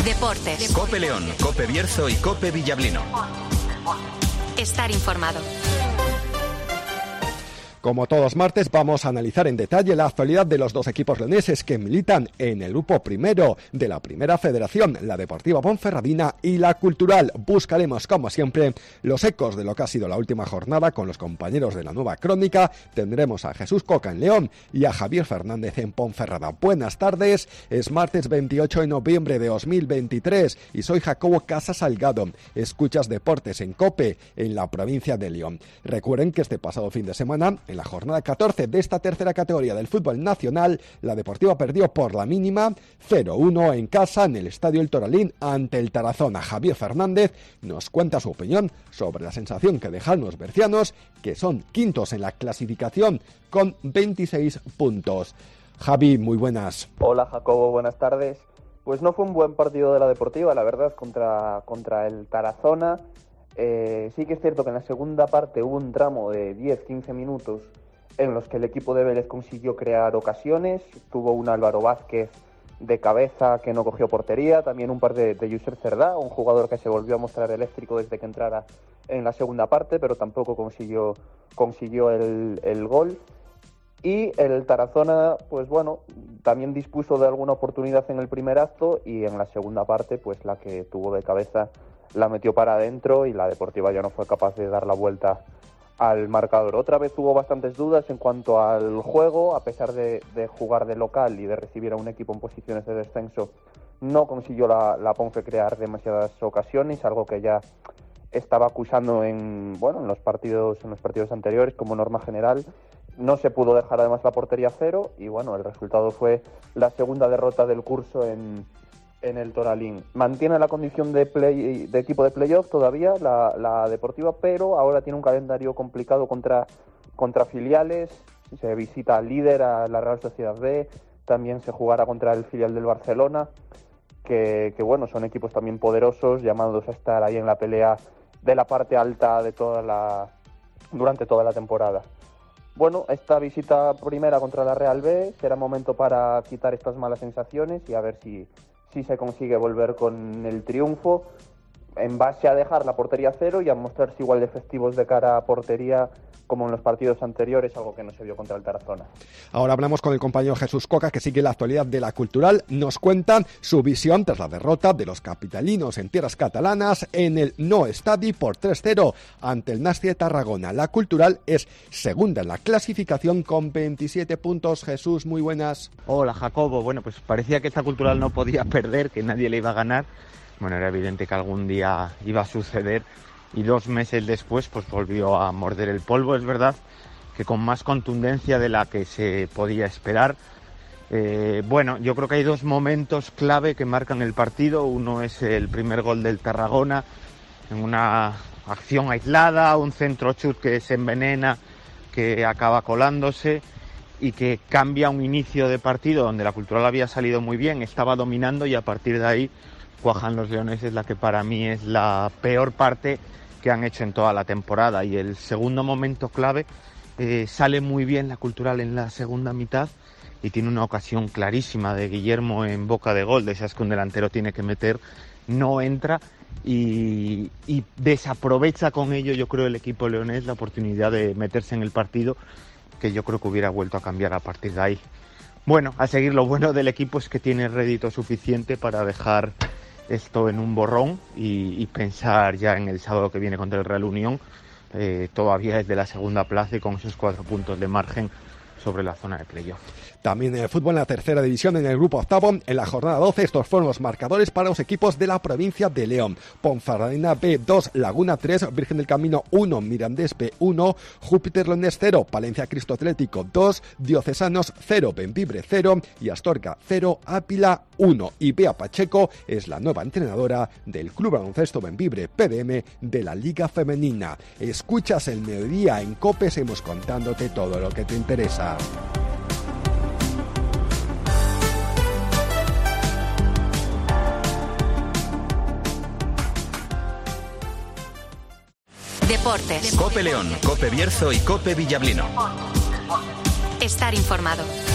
Deportes. COPE León, COPE Bierzo y COPE Villablino. Estar informado. Como todos martes, vamos a analizar en detalle la actualidad de los dos equipos leoneses que militan en el grupo primero de la Primera Federación, la Deportiva Ponferradina y la Cultural. Buscaremos, como siempre, los ecos de lo que ha sido la última jornada con los compañeros de la Nueva Crónica. Tendremos a Jesús Coca en León y a Javier Fernández en Ponferrada. Buenas tardes, es martes 28 de noviembre de 2023 y soy Jacobo Casa Salgado. Escuchas Deportes en COPE, en la provincia de León. Recuerden que este pasado fin de semana, en la jornada 14 de esta tercera categoría del fútbol nacional, la Deportiva perdió por la mínima 0-1 en casa en el Estadio El Toralín ante el Tarazona. Javier Fernández nos cuenta su opinión sobre la sensación que dejan los bercianos, que son quintos en la clasificación con 26 puntos. Javi, muy buenas. Hola Jacobo, buenas tardes. Pues no fue un buen partido de la Deportiva, la verdad, contra el Tarazona. Sí que es cierto que en la segunda parte hubo un tramo de 10-15 minutos en los que el equipo de Vélez consiguió crear ocasiones. Tuvo un Álvaro Vázquez de cabeza que no cogió portería, también un par de Yuser Cerdá, un jugador que se volvió a mostrar eléctrico desde que entrara en la segunda parte, pero tampoco consiguió el gol. Y el Tarazona, pues bueno, también dispuso de alguna oportunidad en el primer acto y en la segunda parte, pues la que tuvo de cabeza la metió para adentro y la Deportiva ya no fue capaz de dar la vuelta al marcador. Otra vez hubo bastantes dudas en cuanto al juego, a pesar de jugar de local y de recibir a un equipo en posiciones de descenso, no consiguió la Ponfe crear demasiadas ocasiones, algo que ya estaba acusando en los partidos anteriores como norma general. No se pudo dejar además la portería cero y bueno, el resultado fue la segunda derrota del curso en el Toralín. Mantiene la condición de equipo de playoff todavía la Deportiva, pero ahora tiene un calendario complicado contra filiales. Se visita al líder, a la Real Sociedad B, también se jugará contra el filial del Barcelona, que bueno, son equipos también poderosos, llamados a estar ahí en la pelea de la parte alta durante toda la temporada. Bueno, esta visita primera contra la Real B será momento para quitar estas malas sensaciones y a ver si se consigue volver con el triunfo en base a dejar la portería cero y a mostrarse igual de efectivos de cara a portería como en los partidos anteriores, algo que no se vio contra el Tarazona. Ahora hablamos con el compañero Jesús Coca, que sigue la actualidad de la Cultural. Nos cuentan su visión tras la derrota de los capitalinos en tierras catalanas en el No Estadi por 3-0 ante el Nasti de Tarragona. La Cultural es segunda en la clasificación con 27 puntos. Jesús, muy buenas. Hola Jacobo, bueno, pues parecía que esta Cultural no podía perder, que nadie le iba a ganar. Bueno, era evidente que algún día iba a suceder y 2 meses después pues volvió a morder el polvo. Es verdad que con más contundencia de la que se podía esperar. Bueno, yo creo que hay 2 momentos clave que marcan el partido. Uno es el primer gol del Tarragona, en una acción aislada, un centro chut que se envenena, que acaba colándose y que cambia un inicio de partido donde la Cultural había salido muy bien, estaba dominando y a partir de ahí cuajan los leoneses, la que para mí es la peor parte que han hecho en toda la temporada. Y el segundo momento clave, sale muy bien la Cultural en la segunda mitad y tiene una ocasión clarísima de Guillermo en boca de gol, de esas que un delantero tiene que meter, no entra y desaprovecha con ello, yo creo, el equipo leonés la oportunidad de meterse en el partido, que yo creo que hubiera vuelto a cambiar a partir de ahí. Bueno, a seguir, lo bueno del equipo es que tiene rédito suficiente para dejar esto en un borrón y pensar ya en el sábado que viene contra el Real Unión, todavía desde la segunda plaza y con esos 4 puntos de margen sobre la zona de playoff. También en el fútbol, en la tercera división, en el grupo octavo, en la jornada 12, estos fueron los marcadores para los equipos de la provincia de León. Ponferradina B 2, Laguna 3, Virgen del Camino 1, Mirandés B 1, Júpiter Leones 0, Palencia Cristo Atlético 2, Diocesanos 0, Bembibre 0 y Astorga 0, Ávila 1. Y Bea Pacheco es la nueva entrenadora del Club Baloncesto Bembibre PDM de la Liga Femenina. Escuchas el mediodía en COPE, seguimos contándote todo lo que te interesa. Deportes. COPE León, COPE Bierzo y COPE Villablino. Estar informado.